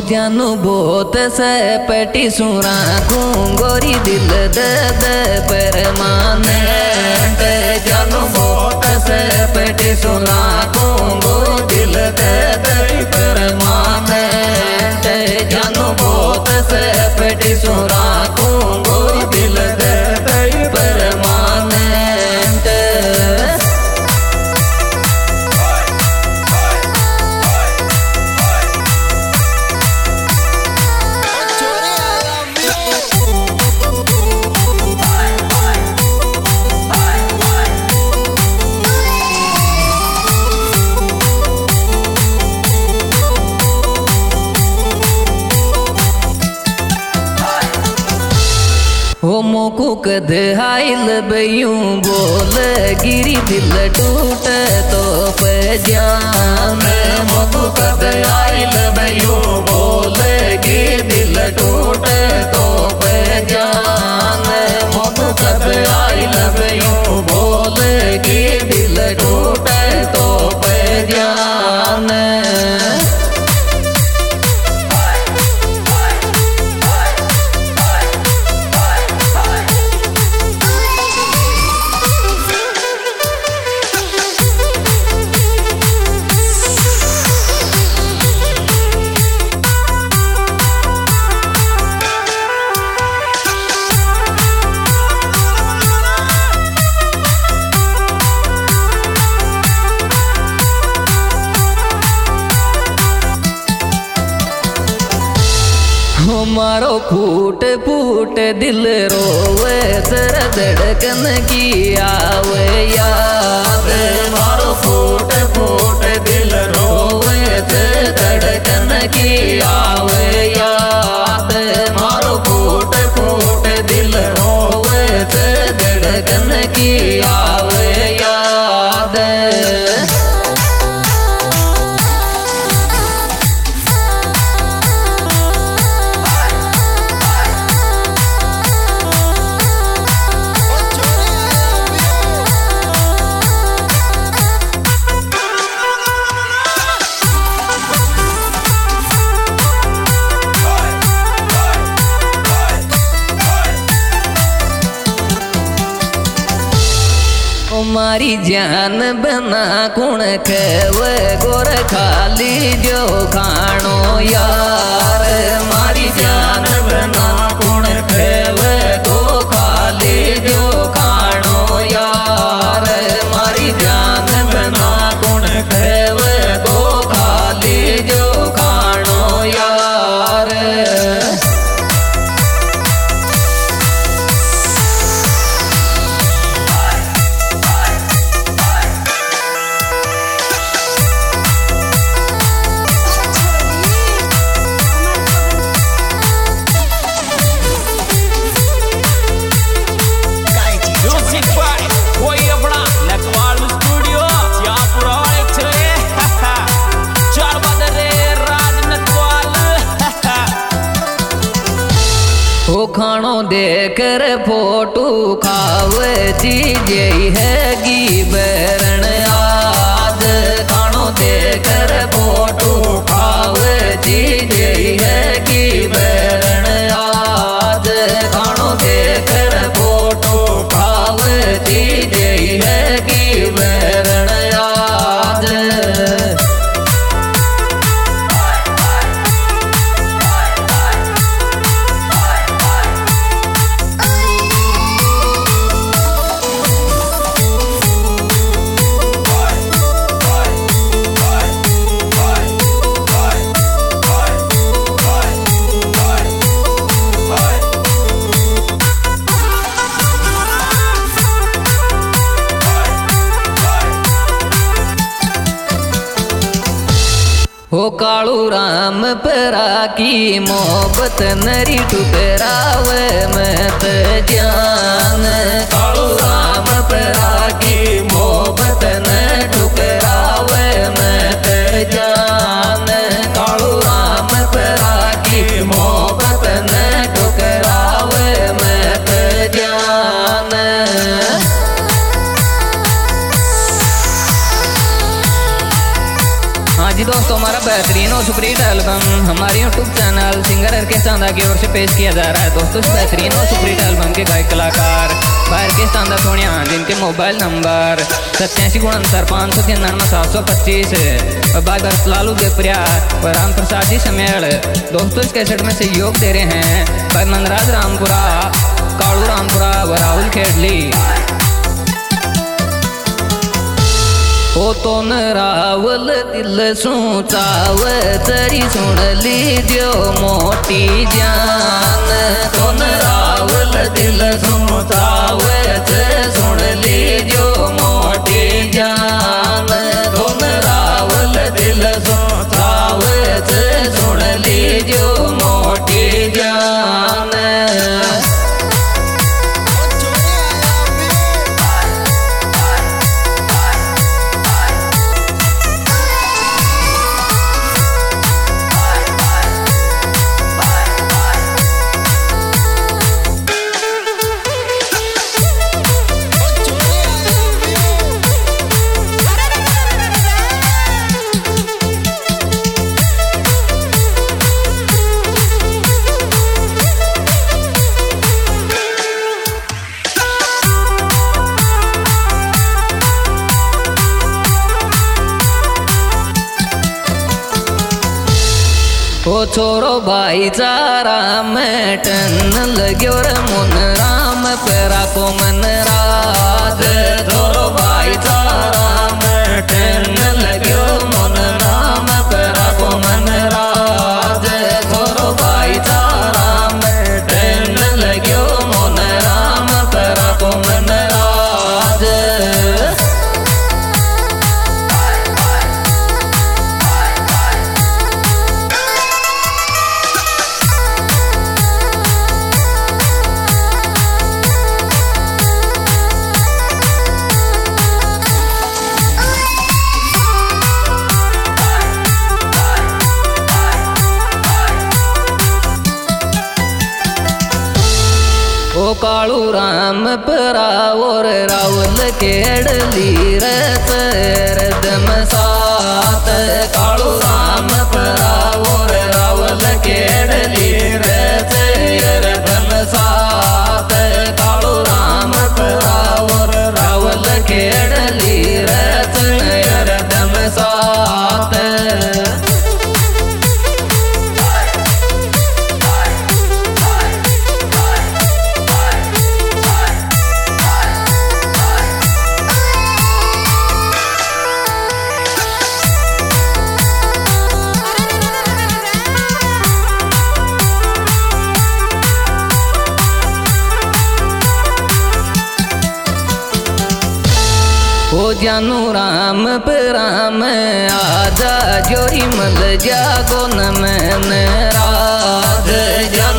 जानू बहुत से पेटी सुरा गोरी दिल दे दे परमाने जानू बहुत से पेटी सुरा गोरी दिल दे दे परमाने जानू बहुत से पेटी सुरा गोरी दिल दे दे परमाने हो मोकू कदे आइल बयूं बोल गिरी दिल टूट तो पे जान मोकू कदे आइल बयूं बोल गिरी दिल टूट तो पे जान मोकू कदे आइल बयूं बोल गिरी दिल टूट तो पे जान मारो फूट फूट दिल रोवे सर धड़कन की आवे याद मारो फूट फूट दिल रोवे सर धड़कन की आवे याद मारो फूट फूट दिल रोवे सर धड़कन की आवे याद मारी जान बना कुण खेवे गोर खाली जो खानो यार मारी जान बना कुण खेवे गो खाली जो खानो यार मारी जान बना कुण खेवे गो खाली जो खानो यार खानो देकर फोटो खावे चीज हैगी बैरण आज खानो देकर फोटो खावे चीज हैगी बैरण आज खानो देकर फोटो खावे चीज हैगी बैरण आज हो कालू राम परा की मोहब्बत नरी ठुकरावे मत जान कालू राम परा की मोहब्बत न ठुकरावे मत जान कालू राम परा की मोहब्बत न ठुकरावे मत जान जी दोस्तों हमारा बेहतरीन और सुपरहिट एल्बम हमारे YouTube channel singer Arkesh Chanda की ओर से पेश किया जा रहा है। दोस्तों इस बेहतरीन और सुपरहिट एल्बम के गायक कलाकार अर्केश चांदा सोनिया, जिनके मोबाइल नंबर 8769 और बाई बर्फ लालू देवप्रिया और राम प्रसाद जी समेल। दोस्तों इस कैसेट में सहयोग दे रहे हैं भाई मनराज रामपुरा, कालू रामपुरा व राहुल खेडली। ओ तो न रावल दिल सूचाव तरी सुन लीजियो मोटी जान, तो न रावल दिल सूचाव सुन लीजियो मोटी जान, तो न रावल दिल सूचाव सुन लीजियो मोटी जान। ओ छोरो भाईचारा में टन लग्यो रे मुन राम पेरा को मन राज, छोरो भाईचारा में टन लग्यो मुन राम पेरा को मन राज, छोरो भाईचारा में टन लग्यो मुन राम पेरा को मन राज। ओ कालू राम परा और रावल केडली रत रदम सात, कालू राम परा और रावल केडली रत रदम सात, कालू राम परा और रावल केडली रत रदम सात। ओ जानू राम राम आजा जोरी मल जागो न मैन राज, जानू